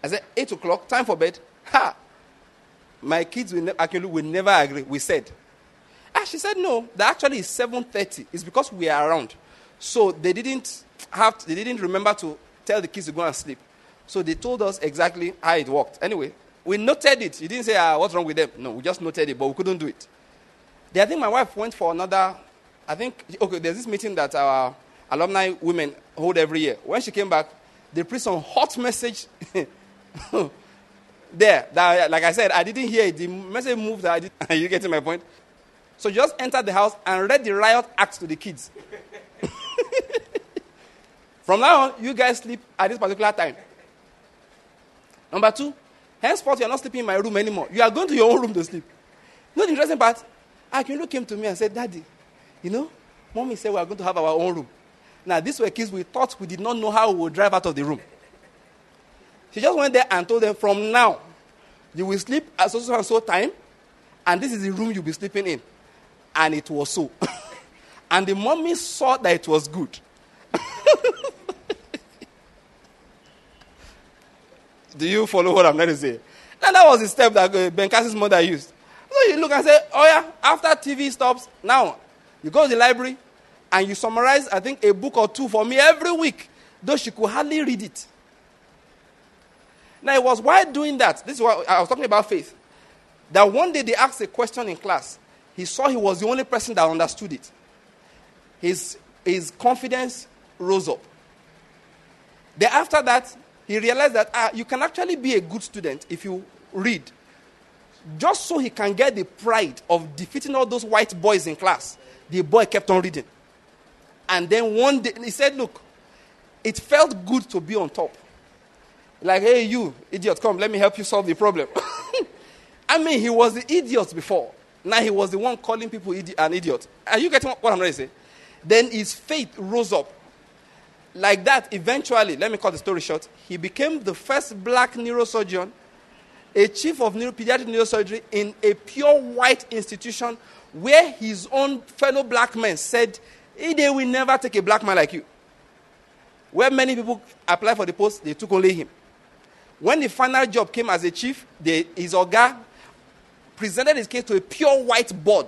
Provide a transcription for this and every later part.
I said, 8 o'clock, time for bed. Ha! My kids will never agree. We said. She said, no, that actually is 7:30. It's because we are around. So they didn't remember to tell the kids to go and sleep. So they told us exactly how it worked. Anyway, we noted it. You didn't say, what's wrong with them? No, we just noted it, but we couldn't do it. Then I think my wife went for another, there's this meeting that our alumni women hold every year. When she came back, they preached some hot message there. That, like I said, I didn't hear it. The message moved. Are you getting my point? So just entered the house and read the riot act to the kids. From now on, you guys sleep at this particular time. Number 2, henceforth, you are not sleeping in my room anymore. You are going to your own room to sleep. You know the interesting part? Akindo came to me and said, Daddy, Mommy said we are going to have our own room. Now, these were kids we thought we did not know how we would drive out of the room. She just went there and told them, from now, you will sleep at so and so time, and this is the room you'll be sleeping in. And it was so. And the mommy saw that it was good. Do you follow what I'm going to say? Now, that was the step that Ben Cassie's mother used. So you look and say, oh yeah, after TV stops, now you go to the library and you summarize, I think, a book or 2 for me every week, though she could hardly read it. Now, it was while doing that, this is what I was talking about faith, that one day they asked a question in class. He saw he was the only person that understood it. His confidence rose up. Then after that, he realized that you can actually be a good student if you read. Just so he can get the pride of defeating all those white boys in class, the boy kept on reading. And then one day, he said, look, it felt good to be on top. Like, hey, you, idiot, come, let me help you solve the problem. I mean, he was the idiot before. Now he was the one calling people an idiot. Are you getting what I'm trying to say? Then his faith rose up. Like that, eventually, let me cut the story short, he became the first black neurosurgeon, a chief of pediatric neurosurgery in a pure white institution where his own fellow black men said, they will never take a black man like you. Where many people applied for the post, they took only him. When the final job came as a chief, his Oga presented his case to a pure white board.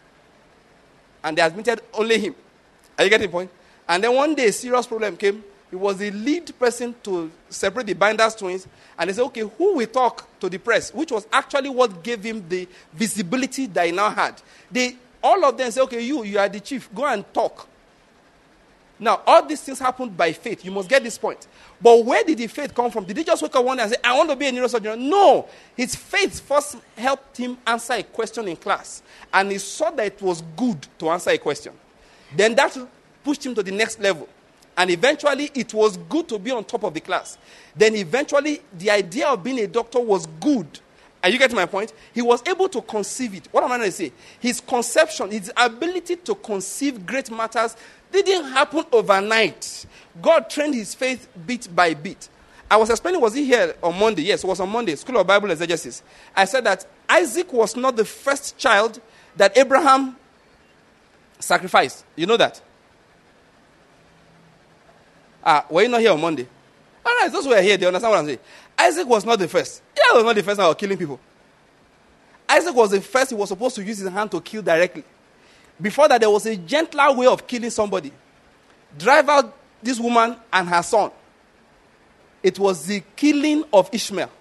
And they admitted only him. Are you getting the point? And then one day a serious problem came. He was the lead person to separate the Binders twins. And they said, okay, who will talk to the press? Which was actually what gave him the visibility that he now had. All of them said, okay, you are the chief. Go and talk. Now, all these things happened by faith. You must get this point. But where did the faith come from? Did he just wake up one day and say, I want to be a neurosurgeon? No. His faith first helped him answer a question in class. And he saw that it was good to answer a question. Then that pushed him to the next level. And eventually, it was good to be on top of the class. Then eventually, the idea of being a doctor was good. Are you getting my point? He was able to conceive it. What am I going to say? His conception, his ability to conceive great matters didn't happen overnight. God trained his faith bit by bit. I was explaining, was he here on Monday? Yes, it was on Monday, School of Bible Exegesis. I said that Isaac was not the first child that Abraham sacrificed. You know that? Were you not here on Monday? All right, those who were here, they understand what I'm saying. Isaac was not the first. He was not the first that was killing people. Isaac was the first he was supposed to use his hand to kill directly. Before that, there was a gentler way of killing somebody. Drive out this woman and her son. It was the killing of Ishmael.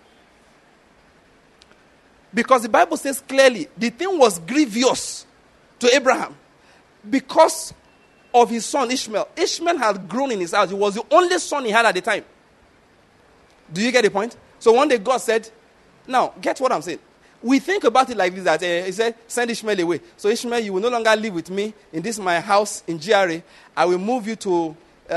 Because the Bible says clearly, the thing was grievous to Abraham because of his son Ishmael. Ishmael had grown in his house. He was the only son he had at the time. Do you get the point? So one day God said, now, get what I'm saying. We think about it like this, that he said, send Ishmael away. So Ishmael, you will no longer live with me in this my house in GRA. I will move you to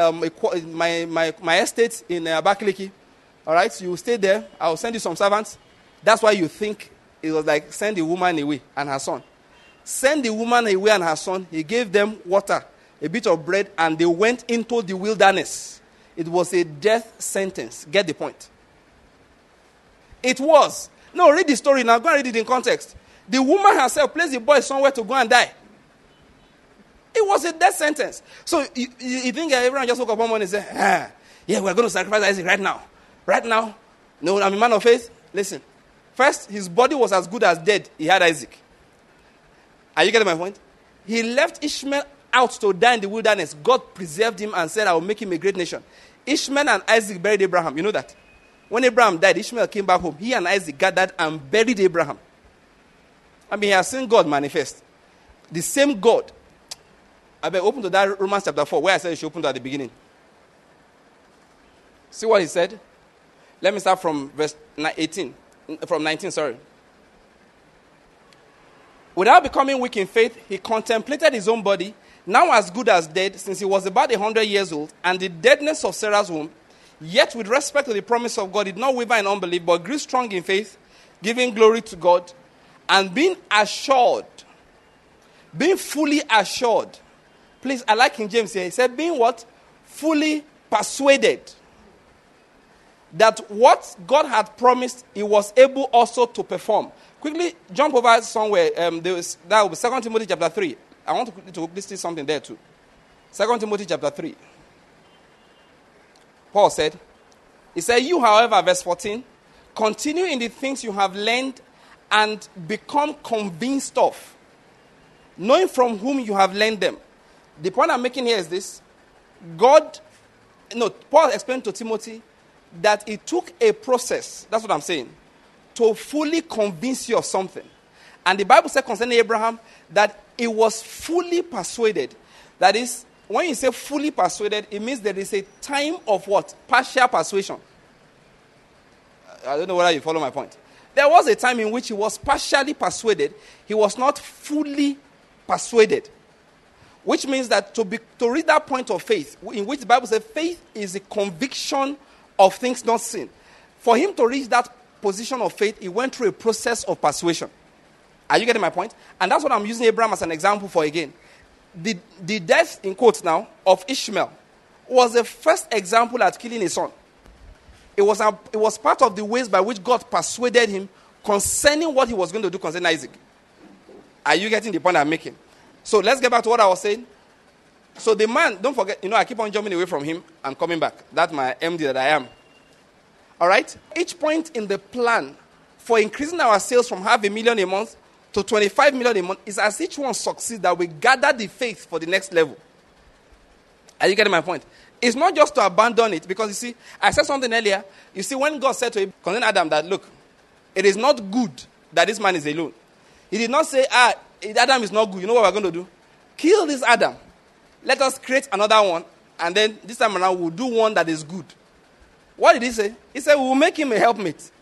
my estate in Abakaliki. All right, so you will stay there. I will send you some servants. That's why you think it was like send the woman away and her son. Send the woman away and her son. He gave them water, a bit of bread, and they went into the wilderness. It was a death sentence. Get the point? It was. No, read the story now. Go and read it in context. The woman herself placed the boy somewhere to go and die. It was a death sentence. So you think everyone just woke up one morning and said, yeah, we're going to sacrifice Isaac right now. Right now, No, I'm a man of faith. Listen. First, his body was as good as dead. He had Isaac. Are you getting my point? He left Ishmael out to die in the wilderness. God preserved him and said, I will make him a great nation. Ishmael and Isaac buried Abraham. You know that? When Abraham died, Ishmael came back home. He and Isaac gathered and buried Abraham. I mean, he has seen God manifest. The same God. I better open to that Romans chapter 4, where I said you should open to at the beginning. See what he said? Let me start from verse 18. From 19, sorry. Without becoming weak in faith, he contemplated his own body, now as good as dead, since he was about 100 years old, and the deadness of Sarah's womb. Yet with respect to the promise of God, he did not waver in unbelief, but grew strong in faith, giving glory to God, and being assured, being fully assured. Please, I like King James here. He said, being what? Fully persuaded that what God had promised, he was able also to perform. Quickly jump over somewhere. That will be 2 Timothy chapter 3. I want to quickly see something there too. 2 Timothy chapter 3. Paul said, he said, you, however, verse 14, continue in the things you have learned and become convinced of, knowing from whom you have learned them. The point I'm making here is this. Paul explained to Timothy that it took a process, that's what I'm saying, to fully convince you of something. And the Bible said concerning Abraham that he was fully persuaded. That is, when you say fully persuaded, it means there is a time of what? Partial persuasion. I don't know whether you follow my point. There was a time in which he was partially persuaded. He was not fully persuaded. Which means that to reach that point of faith, in which the Bible says faith is a conviction of things not seen. For him to reach that position of faith, he went through a process of persuasion. Are you getting my point? And that's what I'm using Abraham as an example for again. The death, in quotes now, of Ishmael was the first example at killing his son. It was part of the ways by which God persuaded him concerning what he was going to do concerning Isaac. Are you getting the point I'm making? So let's get back to what I was saying. So the man, don't forget, I keep on jumping away from him and coming back. That's my MD that I am. All right? Each point in the plan for increasing our sales from $500,000 a month to $25 million a month is as each one succeeds that we gather the faith for the next level. Are you getting my point? It's not just to abandon it, because you see, I said something earlier. You see, when God said to him, concerning Adam, that look, it is not good that this man is alone. He did not say, Adam is not good. You know what we're going to do? Kill this Adam. Let us create another one, and then this time around we'll do one that is good. What did he say? He said, we'll make him a helpmate.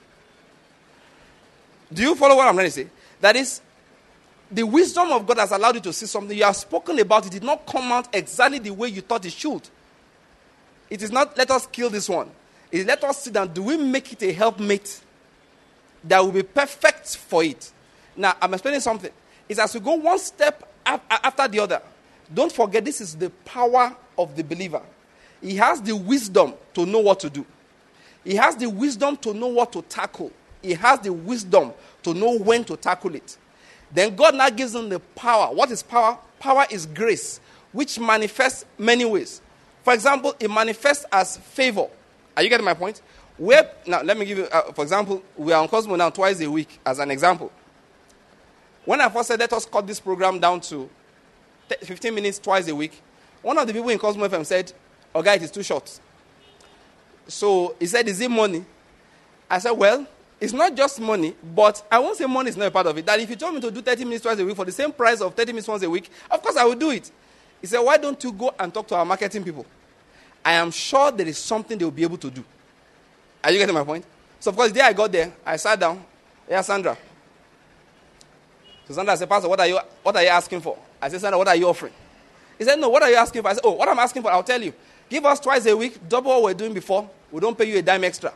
Do you follow what I'm trying to say? That is, the wisdom of God has allowed you to see something. You have spoken about it. It did not come out exactly the way you thought it should. It is not, let us kill this one. It is, let us sit down. Do we make it a helpmate that will be perfect for it? Now, I'm explaining something. It's as we go one step after the other. Don't forget, this is the power of the believer. He has the wisdom to know what to do. He has the wisdom to know what to tackle. He has the wisdom to know when to tackle it. Then God now gives him the power. What is power? Power is grace, which manifests many ways. For example, it manifests as favor. Are you getting my point? Now, let me give you, for example, we are on Cosmo now twice a week as an example. When I first said, let us cut this program down to 15 minutes twice a week, one of the people in Cosmo FM said, oh, guy, it is too short. So he said, is it money? I said, well, it's not just money, but I won't say money is not a part of it. That if you told me to do 30 minutes twice a week for the same price of 30 minutes once a week, of course I will do it. He said, why don't you go and talk to our marketing people? I am sure there is something they will be able to do. Are you getting my point? So, of course, the day I got there, I sat down. Yeah, Sandra. So Sandra said, Pastor, what are you asking for? I said, Sandra, what are you offering? He said, no, what are you asking for? I said, oh, what I'm asking for, I'll tell you. Give us twice a week, double what we're doing before. We don't pay you a dime extra.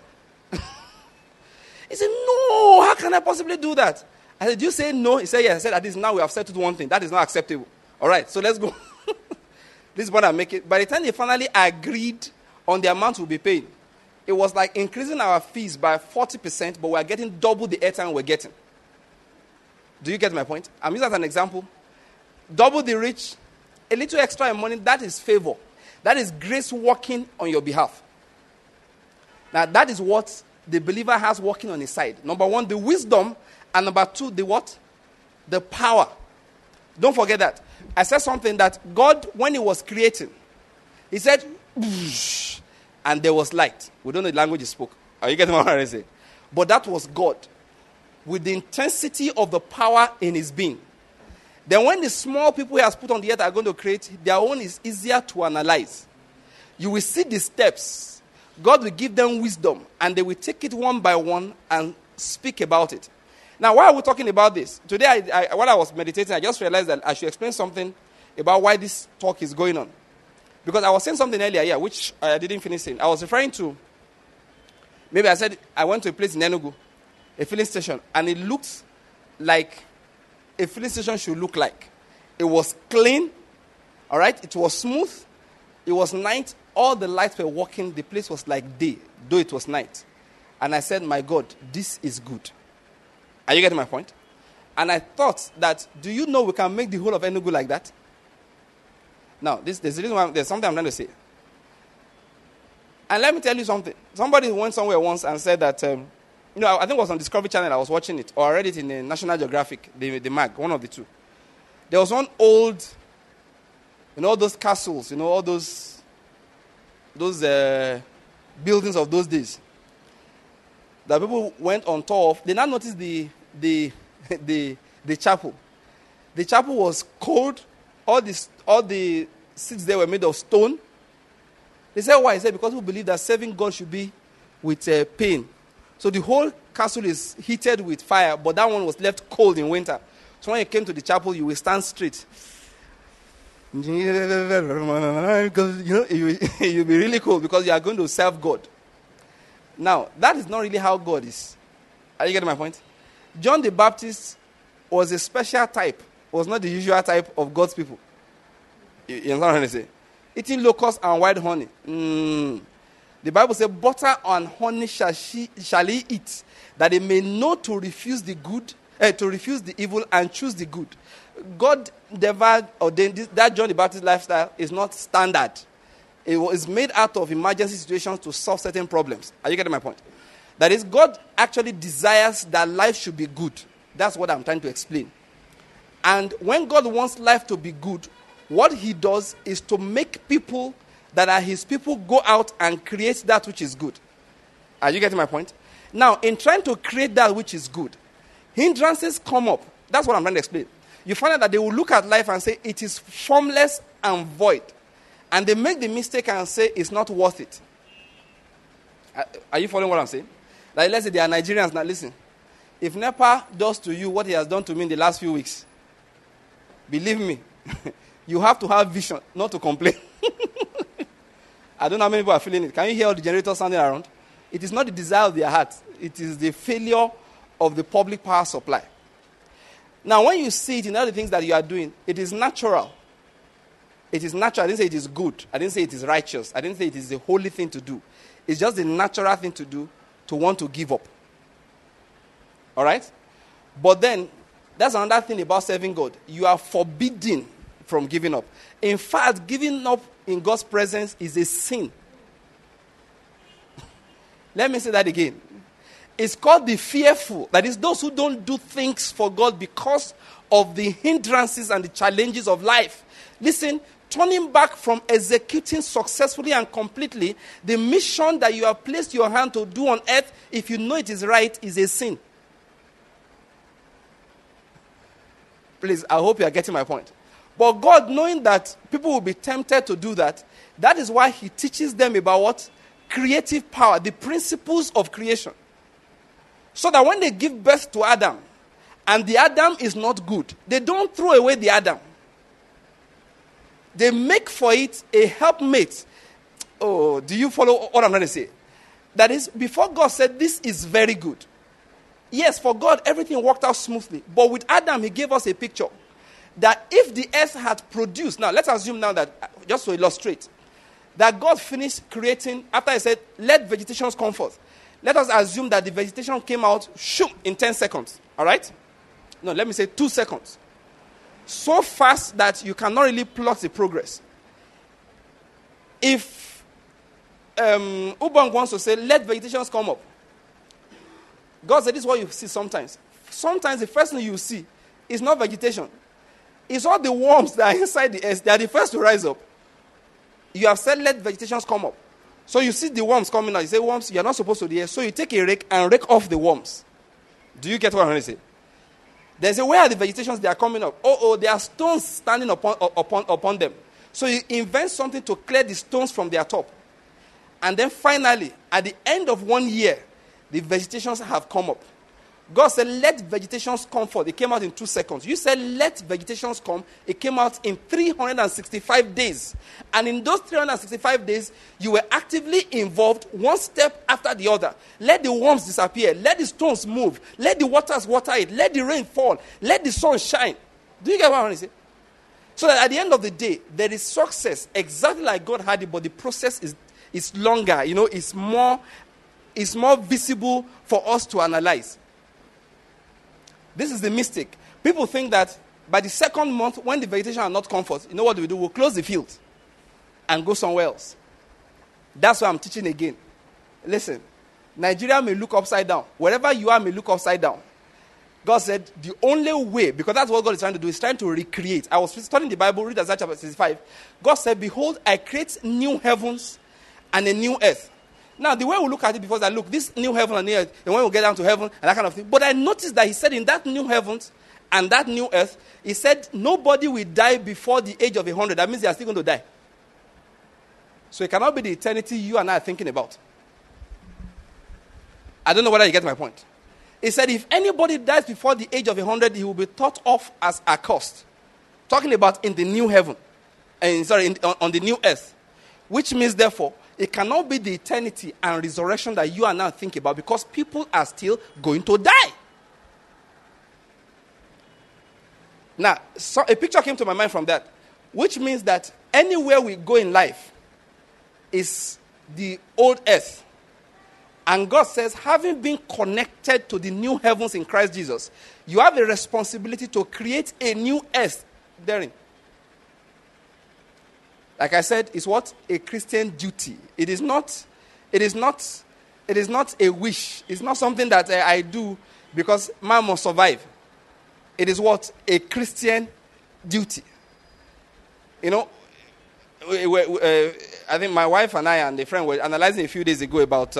He said, no, how can I possibly do that? I said, did you say no? He said, yes. I said, at least now we have settled one thing. That is not acceptable. All right, so let's go. This is what I'm making. By the time they finally agreed on the amount we'll be paying, it was like increasing our fees by 40%, but we're getting double the airtime we're getting. Do you get my point? I'm using that as an example. Double the reach, a little extra in money, that is favor. That is grace working on your behalf. Now, that is what the believer has working on his side. Number one, the wisdom, and number two, the what? The power. Don't forget that. I said something that God, when he was creating, he said, and there was light. We don't know the language he spoke. Are you getting what I'm trying to say? But that was God, with the intensity of the power in his being. Then when the small people he has put on the earth are going to create, their own is easier to analyze. You will see the steps. God will give them wisdom, and they will take it one by one and speak about it. Now, why are we talking about this? Today, while I was meditating, I just realized that I should explain something about why this talk is going on. Because I was saying something earlier here, which I didn't finish saying. I was referring to, maybe I said I went to a place in Enugu, a filling station, and it looked like a filling station should look like. It was clean, all right? It was smooth. It was night. All the lights were working. The place was like day, though it was night. And I said, my God, this is good. Are you getting my point? And I thought that, do you know we can make the whole of Enugu like that? Now, there's something I'm trying to say. And let me tell you something. Somebody went somewhere once and said that, I think it was on Discovery Channel, I was watching it, or I read it in National Geographic, the mag, one of the two. There was one old, all those castles, all those buildings of those days that people went on tour of. They now noticed the chapel. The chapel was cold. All the seats there were made of stone. They said, why? He said, because we believe that serving God should be with pain. So the whole castle is heated with fire, but that one was left cold in winter. So when you came to the chapel, you will stand straight. Because, you'll be really cold because you are going to serve God. Now, that is not really how God is. Are you getting my point? John the Baptist was a special type. Was not the usual type of God's people. You understand what I'm saying? Eating locusts and white honey. The Bible says, butter and honey shall he eat, that they may know to refuse the good, to refuse the evil and choose the good. God never ordained this. That John the Baptist lifestyle is not standard. It was made out of emergency situations to solve certain problems. Are you getting my point? That is, God actually desires that life should be good. That's what I'm trying to explain. And when God wants life to be good, what he does is to make people that are his people go out and create that which is good. Are you getting my point? Now, in trying to create that which is good, hindrances come up. That's what I'm trying to explain. You find out that they will look at life and say it is formless and void. And they make the mistake and say it's not worth it. Are you following what I'm saying? Like, let's say they are Nigerians. Now listen. If NEPA does to you what he has done to me in the last few weeks, believe me, you have to have vision, not to complain. I don't know how many people are feeling it. Can you hear all the generators sounding around? It is not the desire of their heart. It is the failure of the public power supply. Now, when you see it in all the things that you are doing, it is natural. It is natural. I didn't say it is good. I didn't say it is righteous. I didn't say it is the holy thing to do. It's just the natural thing to do to want to give up. All right? But then, that's another thing about serving God. You are forbidden from giving up. In fact, giving up in God's presence is a sin. Let me say that again. It's called the fearful. That is, those who don't do things for God because of the hindrances and the challenges of life. Listen, turning back from executing successfully and completely the mission that you have placed your hand to do on earth, if you know it is right, is a sin. Please, I hope you are getting my point. But God, knowing that people will be tempted to do that, that is why he teaches them about what? Creative power, the principles of creation. So that when they give birth to Adam, and the Adam is not good, they don't throw away the Adam. They make for it a helpmate. Oh, do you follow what I'm trying to say? That is, before God said, this is very good. Yes, for God, everything worked out smoothly. But with Adam, he gave us a picture that if the earth had produced, now let's assume now that, just to illustrate, that God finished creating, after he said, let vegetation come forth. Let us assume that the vegetation came out in 10 seconds. All right? No, let me say 2 seconds. So fast that you cannot really plot the progress. If Ubang wants to say, let vegetation come up, God said this is what you see sometimes. Sometimes the first thing you see is not vegetation. It's all the worms that are inside the earth. They are the first to rise up. You have said, let vegetations come up. So you see the worms coming out. You say, worms, you're not supposed to do this. So you take a rake and rake off the worms. Do you get what I'm trying to say? They say, where are the vegetations? They are coming up. There are stones standing upon them. So you invent something to clear the stones from their top. And then finally, at the end of 1 year, the vegetations have come up. God said, let vegetations come forth. It came out in 2 seconds. You said, let vegetations come. It came out in 365 days. And in those 365 days, you were actively involved one step after the other. Let the worms disappear. Let the stones move. Let the waters water it. Let the rain fall. Let the sun shine. Do you get what I want to say? So that at the end of the day, there is success exactly like God had it, but the process is longer. It's more visible for us to analyze. This is the mistake. People think that by the second month, when the vegetation are not comfort, you know what we do? We'll close the field and go somewhere else. That's why I'm teaching again. Listen, Nigeria may look upside down. Wherever you are may look upside down. God said the only way, because that's what God is trying to do, is trying to recreate. I was studying the Bible, read Isaiah chapter 65. God said, behold, I create new heavens and a new earth. Now, the way we look at it before is that, look, this new heaven and new earth, and when we get down to heaven and that kind of thing. But I noticed that he said in that new heavens and that new earth, he said nobody will die before the age of 100. That means they are still going to die. So it cannot be the eternity you and I are thinking about. I don't know whether you get my point. He said if anybody dies before the age of 100, he will be thought of as accursed. Talking about in the new heaven. On the new earth. Which means, therefore, it cannot be the eternity and resurrection that you are now thinking about because people are still going to die. Now, so a picture came to my mind from that, which means that anywhere we go in life is the old earth. And God says, having been connected to the new heavens in Christ Jesus, you have a responsibility to create a new earth therein. Like I said, it's what? A Christian duty. It is not a wish. It's not something that I do because man must survive. It is what? A Christian duty. I think my wife and I and a friend were analyzing a few days ago about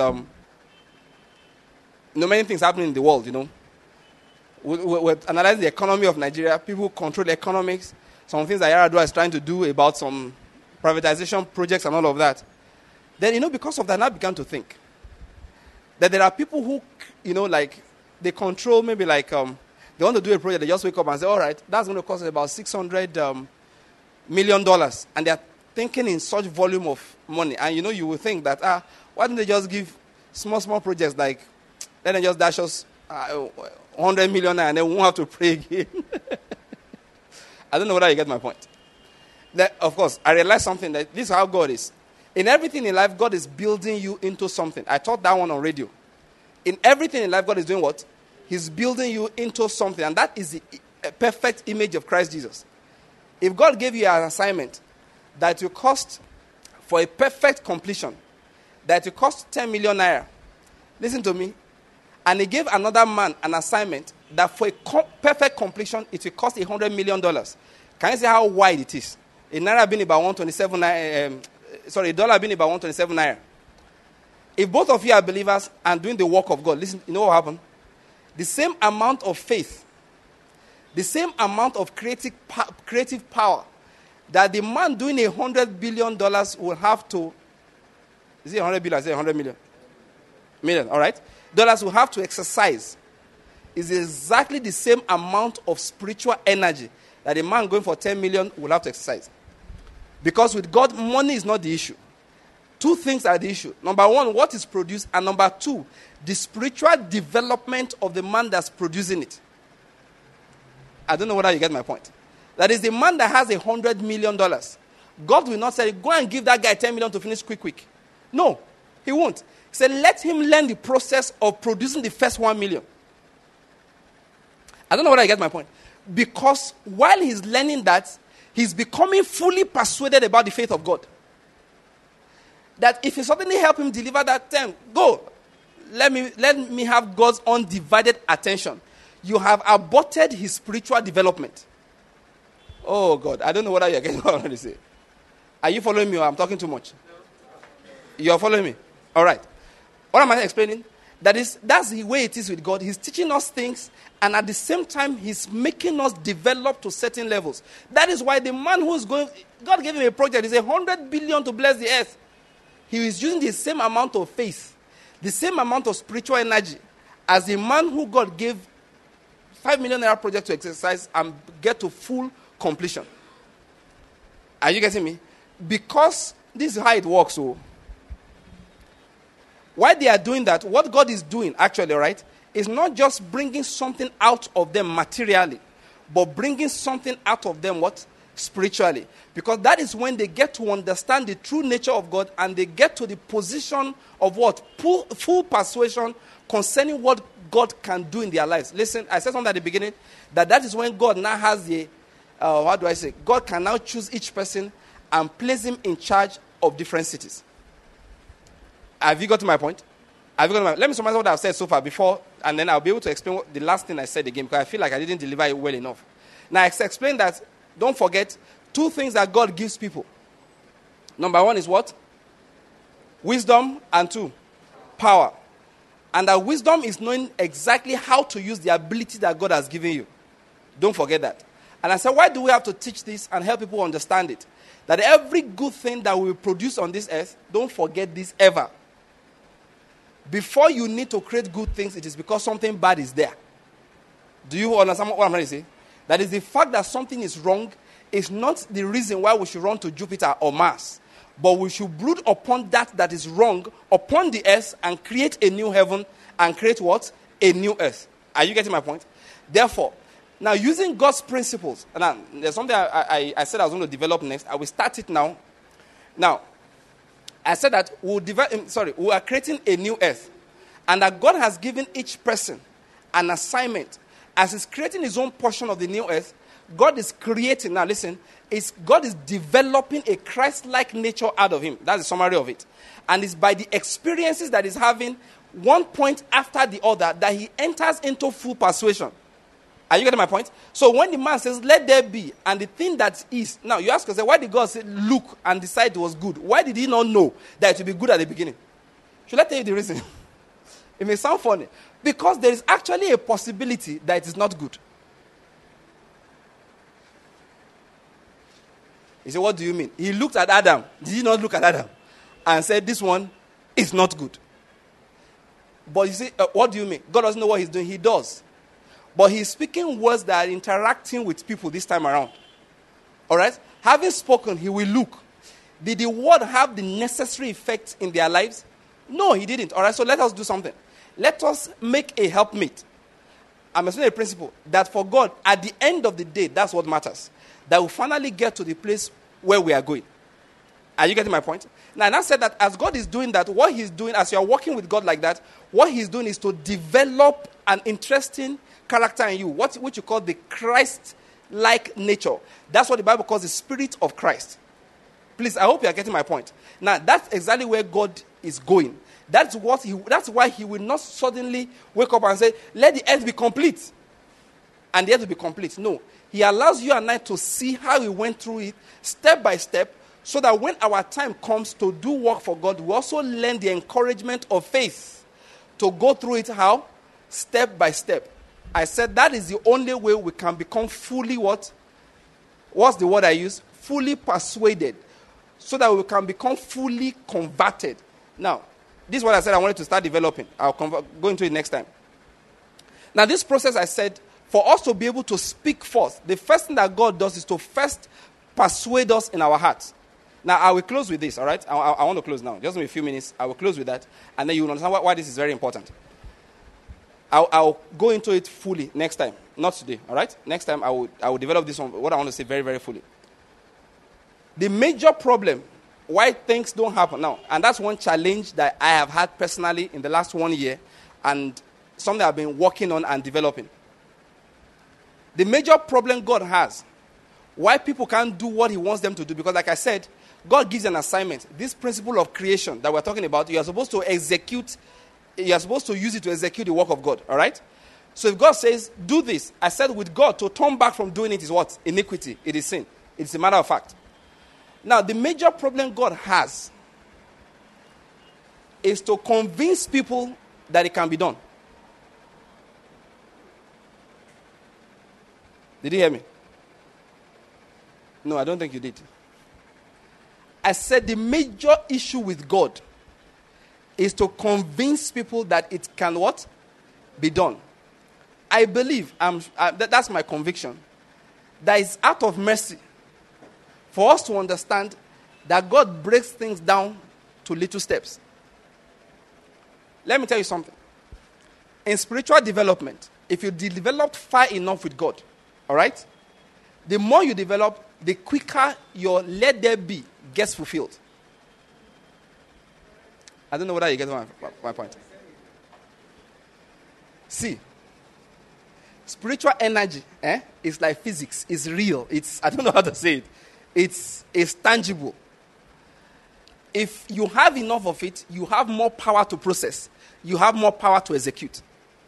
many things happening in the world, We're analyzing the economy of Nigeria. People control the economics. Some things that Yaradua is trying to do about some privatization projects and all of that. Then, because of that, I began to think that there are people who, they control maybe they want to do a project, they just wake up and say, all right, that's going to cost about $600 million. And they are thinking in such volume of money. And, you will think that, why don't they just give small projects like, let them just dash us 100 million and then we won't have to pray again. I don't know whether you get my point. Of course, I realized something, that this is how God is. In everything in life, God is building you into something. I taught that one on radio. In everything in life, God is doing what? He's building you into something. And that is the perfect image of Christ Jesus. If God gave you an assignment that will cost, for a perfect completion, that will cost 10 million naira, listen to me, and he gave another man an assignment that for a perfect completion, it will cost $100 million. Can you see how wide it is? A naira being about 127 a dollar being about 127 naira. If both of you are believers and doing the work of God, listen, you know what happened? The same amount of faith, the same amount of creative power that the man doing $100 billion will have to, is it 100 billion? Is it 100 million? Million, all right? Dollars will have to exercise is exactly the same amount of spiritual energy that a man going for 10 million will have to exercise. Because with God, money is not the issue. Two things are the issue. Number one, what is produced, and number two, the spiritual development of the man that's producing it. I don't know whether you get my point. That is the man that has $100 million. God will not say, go and give that guy 10 million to finish quick. No, he won't. He said, let him learn the process of producing the first 1 million. I don't know whether you get my point. Because while he's learning that, he's becoming fully persuaded about the faith of God. That if you suddenly help him deliver that 10, go. let me have God's undivided attention, you have aborted his spiritual development. Oh God, I don't know whether you're getting what I'm trying to say. Are you following me or I'm talking too much? You're following me? All right. What am I explaining? That's the way it is with God. He's teaching us things, and at the same time, he's making us develop to certain levels. That is why the man who's going, God gave him a project. It's 100 billion to bless the earth. He is using the same amount of faith, the same amount of spiritual energy as a man who God gave 5 million naira project to exercise and get to full completion. Are you getting me? Because this is how it works. So, why they are doing that, what God is doing actually, right, is not just bringing something out of them materially, but bringing something out of them, what? Spiritually. Because that is when they get to understand the true nature of God, and they get to the position of what? Full persuasion concerning what God can do in their lives. Listen, I said something at the beginning, that is when God now has God can now choose each person and place him in charge of different cities. Have you got to my point? Let me summarize what I've said so far before, and then I'll be able to explain the last thing I said again, because I feel like I didn't deliver it well enough. Now, I explained that, don't forget, 2 things that God gives people. Number 1 is what? Wisdom, and 2, power. And that wisdom is knowing exactly how to use the ability that God has given you. Don't forget that. And I said, why do we have to teach this and help people understand it? That every good thing that we produce on this earth, don't forget this ever. Before you need to create good things, it is because something bad is there. Do you understand what I'm trying to say? That is, the fact that something is wrong is not the reason why we should run to Jupiter or Mars. But we should brood upon that is wrong upon the earth and create a new heaven and create what? A new earth. Are you getting my point? Therefore, now using God's principles, and there's something I said I was going to develop next. I will start it now. Now, I said that we are creating a new earth, and that God has given each person an assignment. As he's creating his own portion of the new earth, God is creating, now listen, God is developing a Christ-like nature out of him. That's the summary of it. And it's by the experiences that he's having, one point after the other, that he enters into full persuasion. Are you getting my point? So when the man says, let there be, and the thing that is, now you ask yourself, why did God say, look, and decide it was good? Why did he not know that it would be good at the beginning? Should I tell you the reason? It may sound funny. Because there is actually a possibility that it is not good. He said, what do you mean? He looked at Adam. Did he not look at Adam? And said, this one is not good. But you see, what do you mean? God doesn't know what he's doing. He does. But he's speaking words that are interacting with people this time around. All right? Having spoken, he will look. Did the word have the necessary effect in their lives? No, he didn't. All right? So let us do something. Let us make a helpmate. I'm explaining a principle that for God, at the end of the day, that's what matters. That we finally get to the place where we are going. Are you getting my point? Now, I said that as God is doing that, what he's doing, as you are working with God like that, what he's doing is to develop an interesting character in you, which you call the Christ-like nature. That's what the Bible calls the Spirit of Christ. Please, I hope you are getting my point. Now, that's exactly where God is going. That's why he will not suddenly wake up and say, let the earth be complete. And the earth will be complete. No. He allows you and I to see how he went through it step by step, so that when our time comes to do work for God, we also learn the encouragement of faith to go through it how? Step by step. I said that is the only way we can become fully what? What's the word I use? Fully persuaded. So that we can become fully converted. Now, this is what I said I wanted to start developing. I'll go into it next time. Now, this process I said, for us to be able to speak forth, the first thing that God does is to first persuade us in our hearts. Now, I will close with this, all right? I want to close now. Just in a few minutes, I will close with that. And then you will understand why this is very important. I'll go into it fully next time. Not today, all right? Next time, I will develop this one, what I want to say very, very fully. The major problem why things don't happen now, and that's one challenge that I have had personally in the last 1 year, and something I've been working on and developing. The major problem God has, why people can't do what he wants them to do, because like I said, God gives an assignment. This principle of creation that we're talking about, you are supposed to execute you are supposed to use it to execute the work of God. All right? So if God says, do this, I said with God, to turn back from doing it is what? Iniquity. It is sin. It's a matter of fact. Now, the major problem God has is to convince people that it can be done. Did you hear me? No, I don't think you did. I said the major issue with God is to convince people that it can what? Be done. I believe, that's my conviction, that it's out of mercy for us to understand that God breaks things down to little steps. Let me tell you something. In spiritual development, if you develop far enough with God, all right, the more you develop, the quicker your let there be gets fulfilled. I don't know whether you get my point. See, spiritual energy is like physics. It's real. I don't know how to say it. It's tangible. If you have enough of it, you have more power to process. You have more power to execute.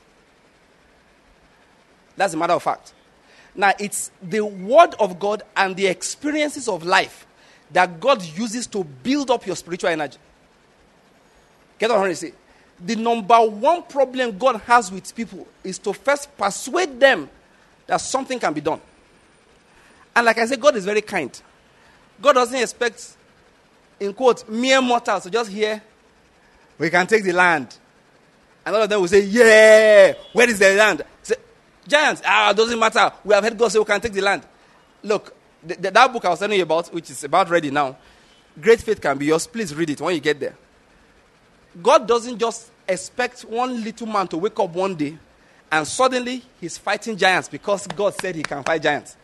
That's a matter of fact. Now, it's the word of God and the experiences of life that God uses to build up your spiritual energy. Get what I'm trying to say? The number one problem God has with people is to first persuade them that something can be done. And like I said, God is very kind. God doesn't expect, in quotes, mere mortals to just hear, we can take the land. And all of them will say, yeah, where is the land? Say, giants, it doesn't matter. We have heard God say we can take the land. Look, that book I was telling you about, which is about ready now, Great Faith Can Be Yours. Please read it when you get there. God doesn't just expect one little man to wake up one day and suddenly he's fighting giants because God said he can fight giants.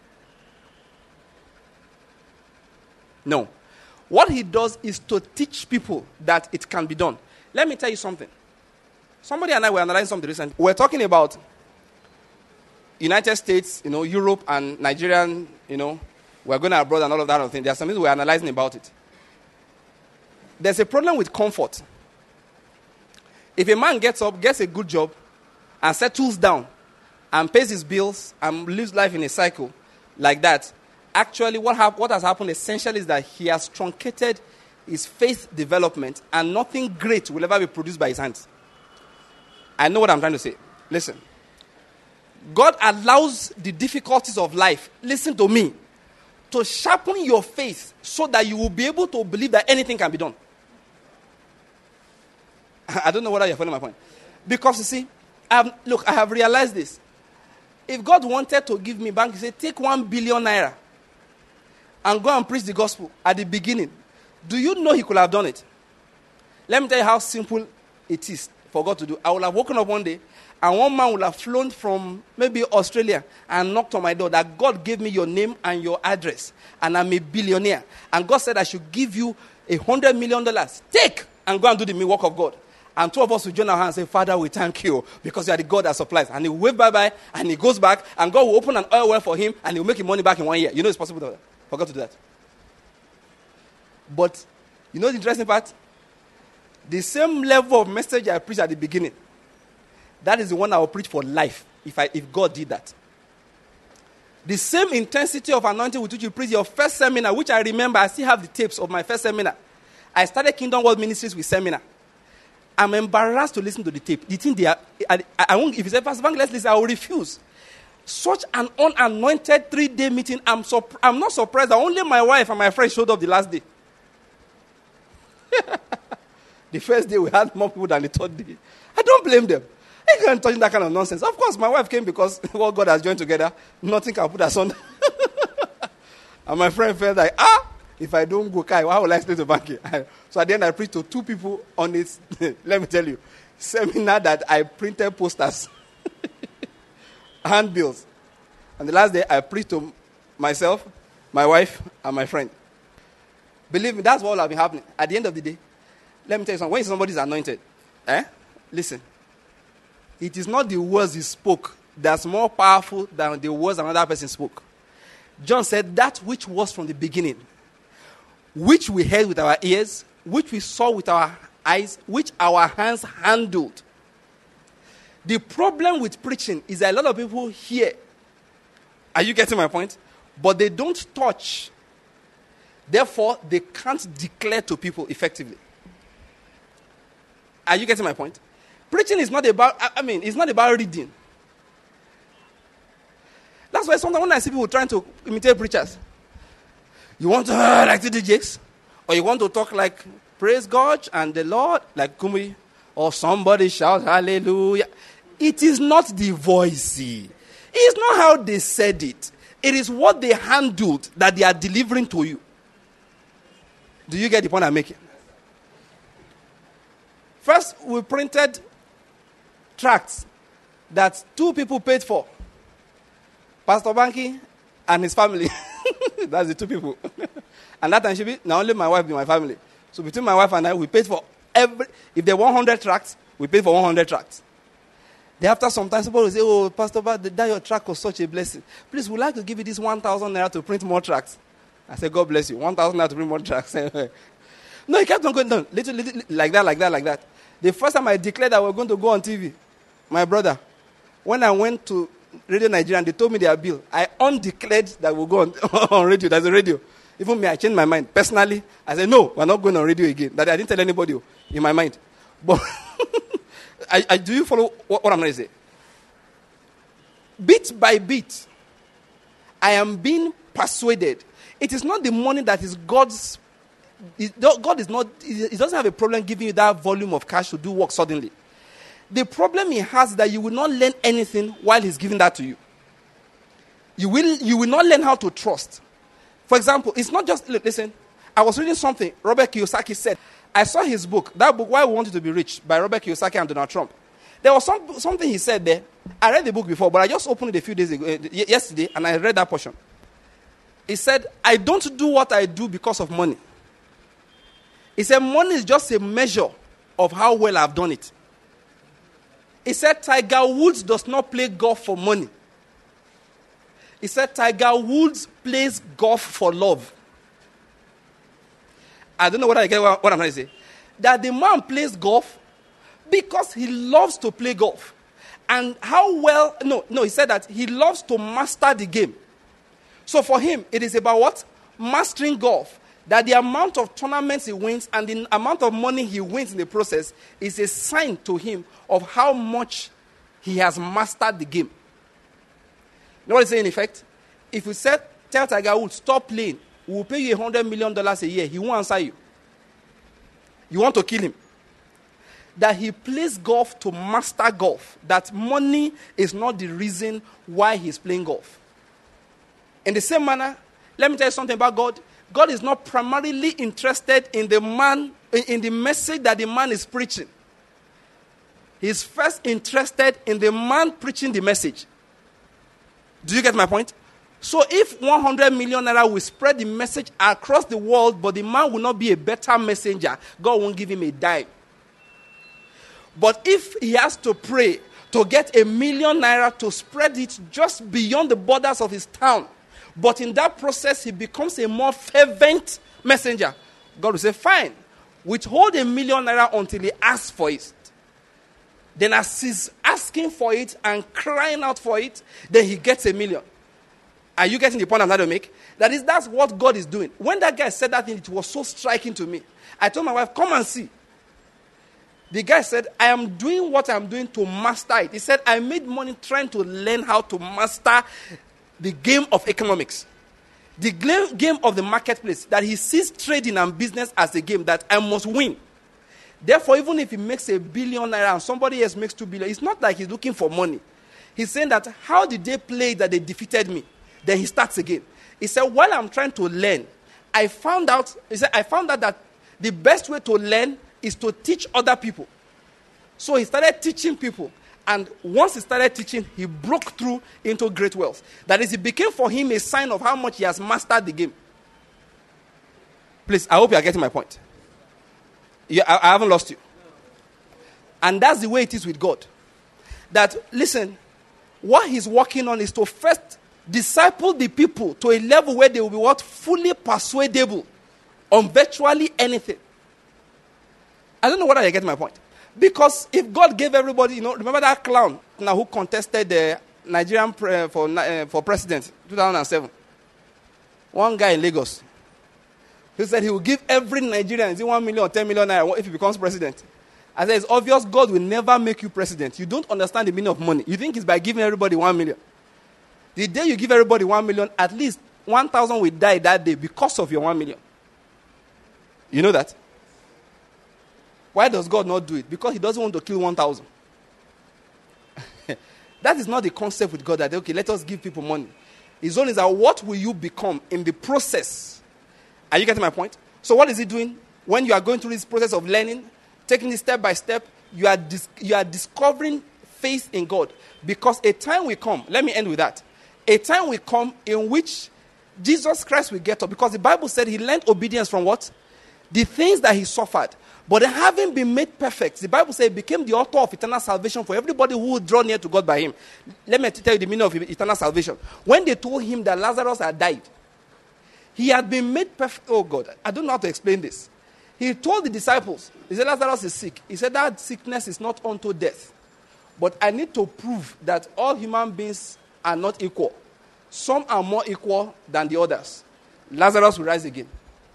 No. What he does is to teach people that it can be done. Let me tell you something. Somebody and I were analyzing something recently. We're talking about United States, Europe and Nigerian, we're going abroad and all of that other thing. There are some things we're analyzing about it. There's a problem with comfort. If a man gets up, gets a good job, and settles down, and pays his bills, and lives life in a cycle like that, actually what has happened essentially is that he has truncated his faith development, and nothing great will ever be produced by his hands. I know what I'm trying to say. Listen. God allows the difficulties of life, listen to me, to sharpen your faith so that you will be able to believe that anything can be done. I don't know whether you're following my point. Because you see, I have realized this. If God wanted to give me bank, he said, take 1 billion naira and go and preach the gospel at the beginning. Do you know he could have done it? Let me tell you how simple it is for God to do. I would have woken up one day and one man would have flown from maybe Australia and knocked on my door that God gave me your name and your address and I'm a billionaire. And God said I should give you $100 million. Take and go and do the work of God. And two of us will join our hands and say, Father, we thank you because you are the God that supplies. And he will wave bye-bye and he goes back and God will open an oil well for him and he will make his money back in 1 year. You know it's possible for God to do that. But you know the interesting part? The same level of message I preached at the beginning, that is the one I will preach for life if God did that. The same intensity of anointing with which you preach your first seminar, which I remember, I still have the tapes of my first seminar. I started Kingdom World Ministries with seminar. I'm embarrassed to listen to the tape. The thing I won't, if you say, Pastor Frank, let's listen, I will refuse. Such an unanointed 3-day meeting, I'm not surprised that only my wife and my friend showed up the last day. The first day we had more people than the third day. I don't blame them. I can't touch that kind of nonsense. Of course, my wife came because what God has joined together, nothing can put us on. And my friend felt like, if I don't go, Kai, how will I stay to bank? So at the end, I preached to 2 people on this, let me tell you, seminar that I printed posters, handbills. And the last day, I preached to myself, my wife, and my friend. Believe me, that's what will have been happening. At the end of the day, let me tell you something. When somebody is anointed, listen, it is not the words he spoke that's more powerful than the words another person spoke. John said, that which was from the beginning, which we heard with our ears, which we saw with our eyes, which our hands handled. The problem with preaching is that a lot of people hear. Are you getting my point? But they don't touch. Therefore, they can't declare to people effectively. Are you getting my point? Preaching is not about, it's not about reading. That's why sometimes when I see people trying to imitate preachers, you want to like the DJs, or you want to talk like praise God and the Lord, like Kumi, or somebody shout hallelujah. It is not the voice. It's not how they said it. It is what they handled that they are delivering to you. Do you get the point I'm making? First, we printed tracts that 2 people paid for. Pastor Banky and his family. That's the 2 people. And that time should be, now only my wife be my family. So between my wife and I, we paid for if there were 100 tracts, we paid for 100 tracts. Thereafter, sometimes people will say, oh, Pastor, that your tract was such a blessing. Please, we'd like to give you this 1,000 naira to print more tracts. I said, God bless you. 1,000 naira to print more tracts. No, he kept on going down. Little, like that. The first time I declared that we were going to go on TV, my brother, when I went to Radio Nigeria and they told me their bill, I undeclared that we'll go on radio. There's a radio. Even me, I changed my mind. Personally, I said, no, we're not going on radio again. That I didn't tell anybody in my mind. But do you follow what I'm going to say? Bit by bit, I am being persuaded. It is not the money that is God's. God is not, he doesn't have a problem giving you that volume of cash to do work suddenly. The problem he has is that you will not learn anything while he's giving that to you. You will not learn how to trust. For example, it's not just, listen, I was reading something Robert Kiyosaki said. I saw his book, that book, Why We Wanted to Be Rich, by Robert Kiyosaki and Donald Trump. There was something he said there. I read the book before, but I just opened it a few days ago, yesterday, and I read that portion. He said, I don't do what I do because of money. He said, money is just a measure of how well I've done it. He said, Tiger Woods does not play golf for money. He said, Tiger Woods plays golf for love. I don't know whether I get what I'm trying to say. That the man plays golf because he loves to play golf. And he said that he loves to master the game. So for him, it is about what? Mastering golf. That the amount of tournaments he wins and the amount of money he wins in the process is a sign to him of how much he has mastered the game. You know what he's saying in effect? If you tell Tiger Woods, stop playing, we will pay you $100 million a year, he won't answer you. You want to kill him. That he plays golf to master golf. That money is not the reason why he's playing golf. In the same manner, let me tell you something about God. God is not primarily interested in the message that the man is preaching. He's first interested in the man preaching the message. Do you get my point? So if 100 million naira will spread the message across the world, but the man will not be a better messenger, God won't give him a dime. But if he has to pray to get $1 million to spread it just beyond the borders of his town, but in that process, he becomes a more fervent messenger, God will say, fine, withhold $1 million until he asks for it. Then as he's asking for it and crying out for it, then he gets $1 million. Are you getting the point I'm trying to make? That's what God is doing. When that guy said that thing, it was so striking to me. I told my wife, come and see. The guy said, I am doing what I'm doing to master it. He said, I made money trying to learn how to master the game of economics. The game of the marketplace. That he sees trading and business as a game that I must win. Therefore, even if he makes $1 billion and somebody else makes $2 billion, it's not like he's looking for money. He's saying that, how did they play that they defeated me? Then he starts again. He said, while I'm trying to learn, I found out that the best way to learn is to teach other people. So he started teaching people. And once he started teaching, he broke through into great wealth. That is, it became for him a sign of how much he has mastered the game. Please, I hope you are getting my point. I haven't lost you. And that's the way it is with God. That, listen, what he's working on is to first disciple the people to a level where they will be fully persuadable on virtually anything. I don't know whether you get my point. Because if God gave everybody, remember that clown now who contested the Nigerian for president 2007? One guy in Lagos. He said he will give every Nigerian 1 million or 10 million naira if he becomes president. I said, it's obvious God will never make you president. You don't understand the meaning of money. You think it's by giving everybody 1 million. The day you give everybody 1 million, at least 1,000 will die that day because of your 1 million. You know that? Why does God not do it? Because he doesn't want to kill 1,000. That is not the concept with God that, okay, let us give people money. His own is that what will you become in the process? Are you getting my point? So what is he doing? When you are going through this process of learning, taking it step by step, you are discovering faith in God. Because a time will come, let me end with that. A time will come in which Jesus Christ will get up. Because the Bible said he learned obedience from what? The things that he suffered. But having been made perfect, the Bible says he became the author of eternal salvation for everybody who would draw near to God by him. Let me tell you the meaning of eternal salvation. When they told him that Lazarus had died, he had been made perfect. Oh God, I don't know how to explain this. He told the disciples, he said, Lazarus is sick. He said, that sickness is not unto death. But I need to prove that all human beings are not equal. Some are more equal than the others. Lazarus will rise again.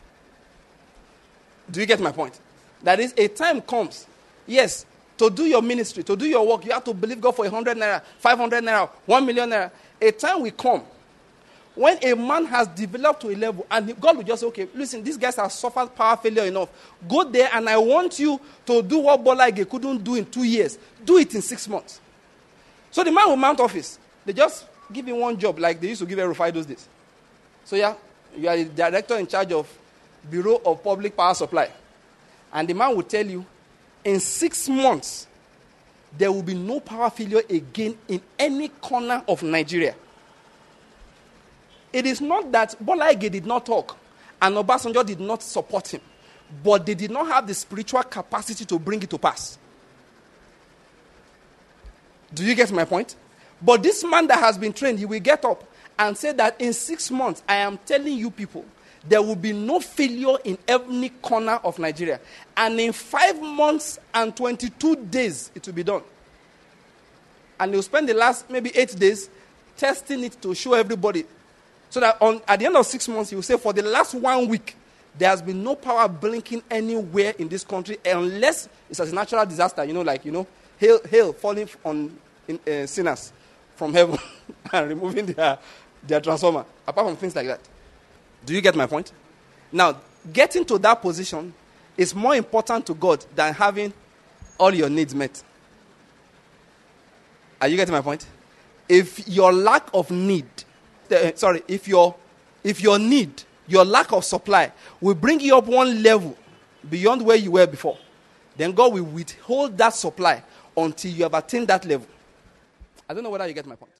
Do you get my point? That is, a time comes, yes, to do your ministry, to do your work, you have to believe God for 100 naira, 500 naira, 1 million naira. A time will come when a man has developed to a level and God will just say, okay, listen, these guys have suffered power failure enough. Go there and I want you to do what Bola Ige couldn't do in 2 years. Do it in 6 months. So the man will mount office. They just give him one job like they used to give Erufai those days. So yeah, you are the director in charge of Bureau of Public Power Supply. And the man will tell you, in 6 months, there will be no power failure again in any corner of Nigeria. It is not that Bola Ige did not talk and Obasanjo did not support him, but they did not have the spiritual capacity to bring it to pass. Do you get my point? But this man that has been trained, he will get up and say that in 6 months, I am telling you people, there will be no failure in every corner of Nigeria. And in 5 months and 22 days, it will be done. And they'll spend the last maybe 8 days testing it to show everybody. So that at the end of 6 months, he will say, for the last 1 week, there has been no power blinking anywhere in this country unless it's a natural disaster, hail falling on sinners from heaven and removing their transformer, apart from things like that. Do you get my point? Now, getting to that position is more important to God than having all your needs met. Are you getting my point? If your lack of need, if your need, your lack of supply will bring you up one level beyond where you were before, then God will withhold that supply until you have attained that level. I don't know whether you get my point.